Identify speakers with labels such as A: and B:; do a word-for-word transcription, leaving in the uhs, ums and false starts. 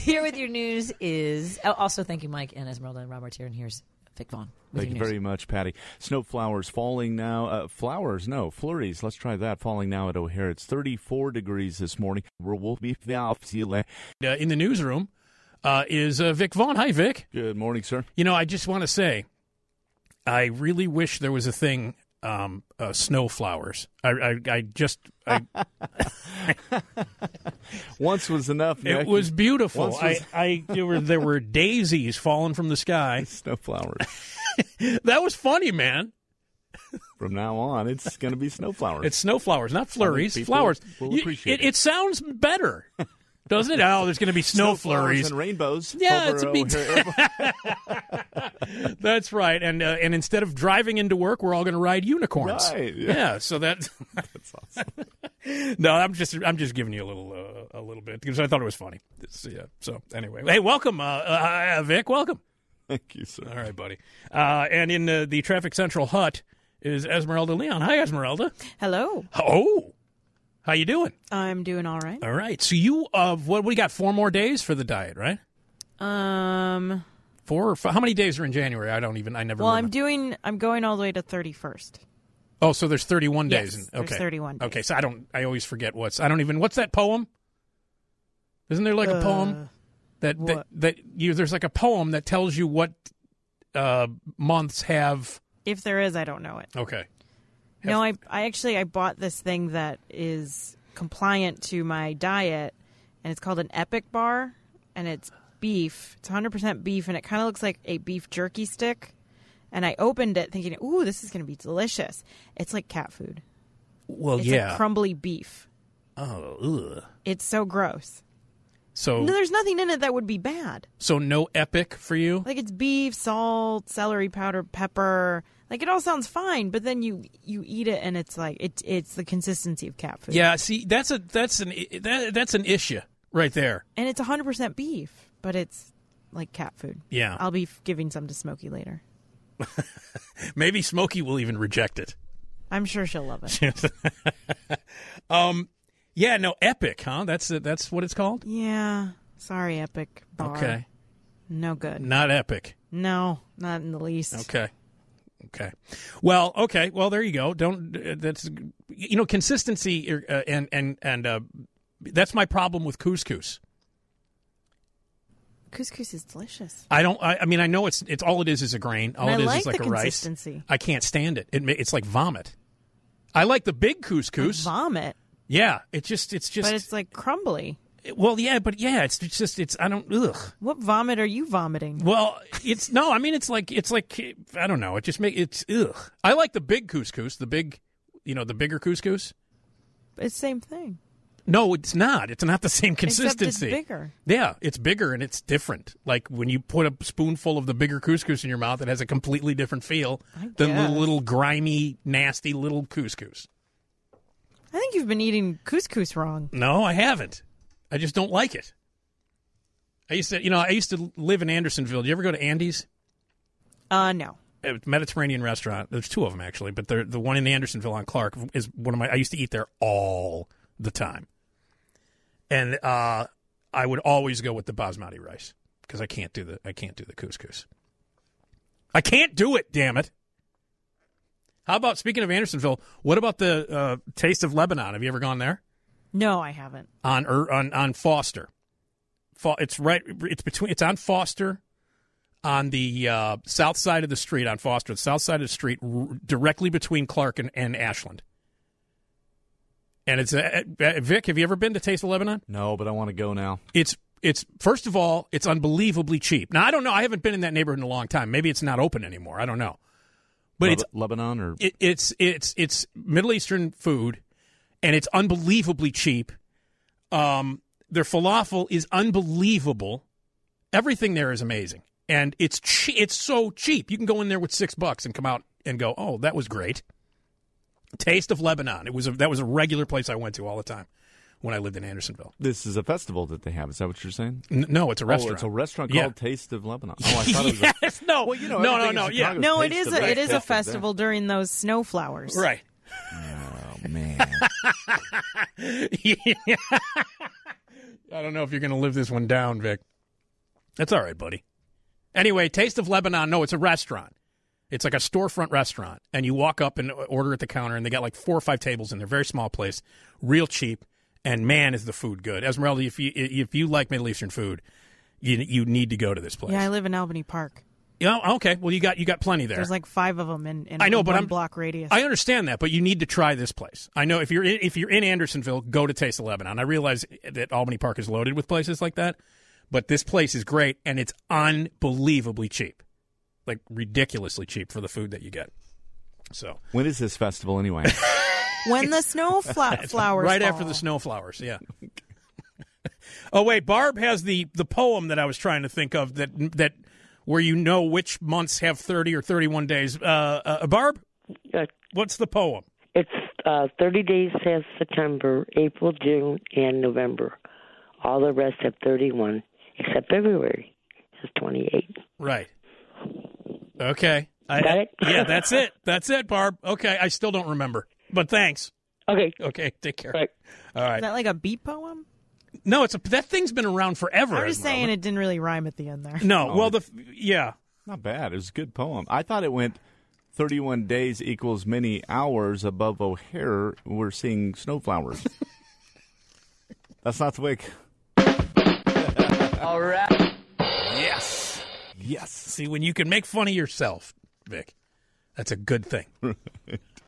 A: Here with your news is oh, also thank you, Mike and Esmeralda and Robert here. And here's Vic Vaughn.
B: Thank you
A: news.
B: very much, Patty. Snow flowers falling now. Uh, flowers, no, flurries. Let's try that. Falling now at O'Hare. It's thirty-four degrees this morning. We'll be uh,
C: in the newsroom uh, is uh, Vic Vaughn. Hi, Vic.
B: Good morning, sir.
C: You know, I just want to say, I really wish there was a thing, um, uh, snow flowers. I, I, I just... I,
B: Once was enough.
C: It
B: Nick.
C: was beautiful.
B: Was...
C: I, I there were there were daisies falling from the sky.
B: Snow flowers.
C: That was funny, man.
B: From now on, it's going to be snow flowers.
C: It's snow flowers, not flurries.
B: Flowers.
C: Will
B: You, appreciate
C: it, it. It sounds better, doesn't it? Oh, there's going to be snow,
B: snow
C: flurries
B: and rainbows.
C: Yeah, it's a
B: big.
C: That's right. And uh, and instead of driving into work, we're all going to ride unicorns.
B: Right. Yeah.
C: yeah so that.
B: That's awesome.
C: No, I'm just I'm just giving you a little uh, a little bit because I thought it was funny. It's, yeah. So anyway, hey, welcome, uh, uh, Vic. Welcome.
B: Thank you, sir.
C: All right, buddy. Uh, and in uh, the Traffic Central hut is Esmeralda Leon. Hi, Esmeralda.
D: Hello.
C: Oh, how you doing?
D: I'm doing all right.
C: All right. So you uh, what we got four more days for the diet, right?
D: Um,
C: four or five, how many days are in January? I don't even. I never.
D: Well,
C: remember.
D: I'm doing. I'm going all the way to thirty-first.
C: Oh, so there's thirty-one
D: Yes,
C: days.
D: there's
C: Okay,
D: thirty-one days.
C: Okay, so I don't. I always forget what's. I don't even. What's that poem? Isn't there like a
D: Uh,
C: poem that that,
D: what?
C: that you? There's like a poem that tells you what uh, months have.
D: If there is, I don't know it.
C: Okay.
D: No, I I actually I bought this thing that is compliant to my diet, and it's called an Epic Bar, and it's beef. It's one hundred percent beef, and it kind of looks like a beef jerky stick. And I opened it thinking, ooh, this is going to be delicious. It's like cat food.
C: Well,
D: It's
C: yeah.
D: like crumbly beef.
C: Oh, ugh.
D: It's so gross.
C: So
D: No, there's nothing in it that would be bad.
C: so no Epic for you.
D: Like it's beef, salt, celery powder, pepper. Like it all sounds fine, but then you you eat it and it's like it it's the consistency of cat food.
C: Yeah. See, that's a that's an that, that's an issue right there.
D: And it's one hundred percent beef, but it's like cat food.
C: Yeah.
D: I'll be f- giving some to Smokey later.
C: Maybe Smokey will even reject it.
D: I'm sure she'll love it.
C: um. Yeah. No Epic, huh? That's that's what it's called.
D: Yeah. Sorry, Epic Bar.
C: Okay.
D: No good.
C: Not Epic.
D: No, not in the least.
C: Okay. Okay. Well, okay. Well, there you go. Don't uh, that's you know consistency uh, and and and uh, that's my problem with couscous.
D: Couscous is delicious.
C: I don't. I, I mean, I know it's it's all it is is a grain. All
D: And
C: it
D: I
C: is
D: like
C: is like
D: the
C: a rice.
D: consistency.
C: I can't stand it. It ma- it's like vomit. I like the big couscous.
D: Vomit.
C: Yeah. It just it's just.
D: But it's like crumbly.
C: well, yeah, but yeah, it's, it's just it's I don't ugh.
D: What vomit are you vomiting?
C: Well, it's no. I mean, it's like it's like I don't know. It just make it's ugh. I like the big couscous, the big, you know, the bigger couscous.
D: It's the same thing.
C: No, it's not. It's not the same consistency.
D: Except it's bigger.
C: Yeah, it's bigger and it's different. Like when you put a spoonful of the bigger couscous in your mouth, it has a completely different feel
D: I
C: than the
D: guess.
C: little grimy, nasty little couscous.
D: I think you've been eating couscous wrong.
C: No, I haven't. I just don't like it. I used to, you know, I used to live in Andersonville. Did you ever go to Andy's?
D: Uh, no.
C: A Mediterranean restaurant. There's two of them actually, but they're, the one in Andersonville on Clark is one of my. I used to eat there all the time, and uh, I would always go with the basmati rice because I can't do the I can't do the couscous. I can't do it. Damn it! How about speaking of Andersonville? What about the uh, Taste of Lebanon? Have you ever gone there?
D: No, I haven't.
C: On er, on on Foster. Fo- It's right. It's between. It's on Foster. On the uh, south side of the street, on Foster, the south side of the street, r- directly between Clark and, and Ashland. And it's uh, uh, Vic. Have you ever been to Taste of Lebanon?
B: No, but I want to go now.
C: It's it's first of all, it's unbelievably cheap. Now I don't know. I haven't been in that neighborhood in a long time. Maybe it's not open anymore. I don't know. But
B: Leb-
C: it's
B: Lebanon or
C: it, it's it's it's Middle Eastern food, and it's unbelievably cheap. Um, their falafel is unbelievable. Everything there is amazing. And it's che- it's so cheap. You can go in there with six bucks and come out and go, oh, that was great. Taste of Lebanon. It was a, that was a regular place I went to all the time when I lived in Andersonville.
B: this is a festival that they have. Is that what you're saying?
C: N- no, it's a restaurant.
B: Oh, it's a restaurant
C: Yeah.
B: called Taste of Lebanon. Oh, I thought it was. A,
C: yes, no,
B: well, you know,
C: no, no,
B: everything in
C: no, yeah,
B: Chicago
D: No, it
B: Taste
D: is
B: of
D: a it is a
B: Taste of
D: festival during those snow flowers.
C: right.
B: Oh man.
C: Yeah. I don't know if you're going to live this one down, Vic. That's all right, buddy. Anyway, Taste of Lebanon, no, it's a restaurant. It's like a storefront restaurant, and you walk up and order at the counter, and they got like four or five tables in there. Very small place, real cheap, and man, is the food good. Esmeralda, if you if you like Middle Eastern food, you you need to go to this place.
D: Yeah, I live in Albany Park.
C: Yeah, okay. Well, you got you got plenty there.
D: There's like five of them in, in
C: I know,
D: a
C: but
D: one
C: I'm,
D: block radius.
C: I understand that, but you need to try this place. I know if you're in, if you're in Andersonville, go to Taste of Lebanon. I realize that Albany Park is loaded with places like that, but this place is great, and it's unbelievably cheap. Like ridiculously cheap for the food that you get. So
B: when is this festival anyway?
D: When the snow fla- flowers
C: right
D: fall.
C: after the snow flowers, yeah. Oh wait, Barb has the, the poem that I was trying to think of that that where you know which months have thirty or thirty-one days. Uh, uh, Barb,
E: Uh,
C: what's the poem?
E: it's uh, thirty days has September, April, June, and November. All the rest have thirty-one, except February has twenty-eight.
C: Right. Okay. I,
E: Got it?
C: Yeah, that's it. That's it, Barb. Okay, I still don't remember, but thanks.
E: Okay.
C: Okay, take care.
E: Right.
C: All right.
D: Is that like a beat poem?
C: No, it's a that thing's been around forever.
D: I'm just
C: Esmeralda.
D: saying it didn't really rhyme at the end there.
C: No,
B: Oh,
C: well, the yeah.
B: Not bad. It was a good poem. I thought it went thirty-one days equals many hours above O'Hare. We're seeing snowflowers. That's not the way.
E: All right.
C: Yes. Yes. See, when you can make fun of yourself, Vic, that's a good thing.